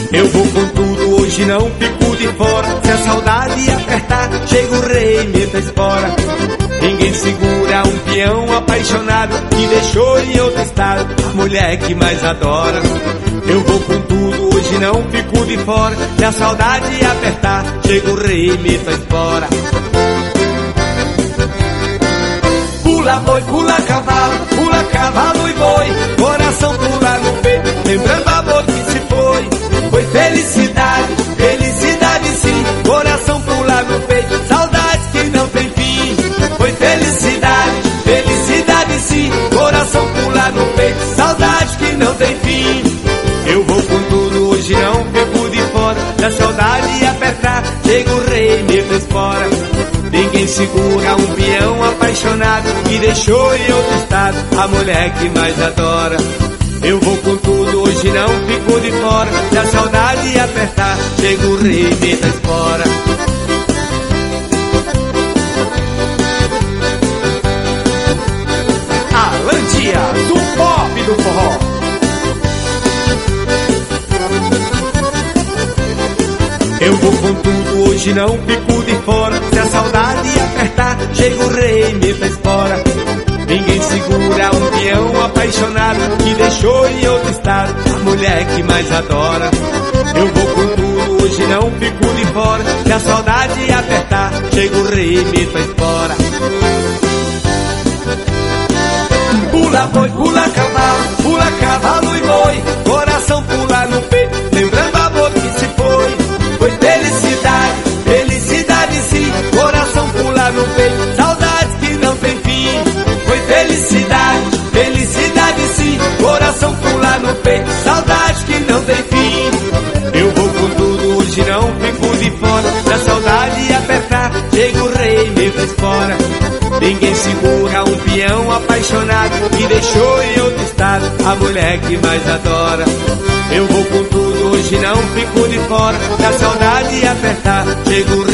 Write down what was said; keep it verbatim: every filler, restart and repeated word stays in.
Eu vou com tudo, hoje não fico de fora. Se a saudade apertar, chega o rei e meta a espora. Ninguém segura um peão apaixonado que deixou em outro estado a mulher que mais adora. Eu vou com tudo, hoje não fico de fora. Se a saudade apertar, chega o rei e meta a espora. Pula boi, pula cavalo, pula cavalo e boi. Coração pula no peito, lembrando amor que se foi. Foi felicidade, felicidade sim. Coração pula no peito, saudade que não tem fim. Foi felicidade, felicidade sim. Coração pula no peito, saudade que não tem fim. Eu vou com tudo, hoje não fico de fora. Da saudade apertar, chega o rei e meta a espora. Ninguém segura um peão apaixonado que deixou em outro estado a mulher que mais adora. Eu vou com tudo, hoje não fico de fora. Se a saudade apertar, chega o rei e meta a espora. Alan Dias, do pop do forró. Eu vou com tudo, hoje não fico de fora. Se a saudade apertar, chega o rei e meta a espora. Ninguém segura um peão apaixonado que deixou em outro estado a mulher que mais adora. Eu vou com tudo, hoje não fico de fora. Se a saudade apertar, chega o rei e meta a espora. Pula boi, pula cavalo, pula cavalo e boi. Coração pula no peito, lembrando amor que se foi. Foi felicidade, felicidade sim. Coração pula no peito, saudade que não tem fim. Foi felicidade, felicidade sim. Coração pula no peito, saudade que não tem fim. Eu vou com tudo, hoje não fico de fora. Da saudade apertar, chega o rei e meta a espora. Ninguém segura um peão apaixonado que deixou em outro estado a mulher que mais adora. Eu vou com tudo, hoje não fico de fora. Da saudade apertar, chega o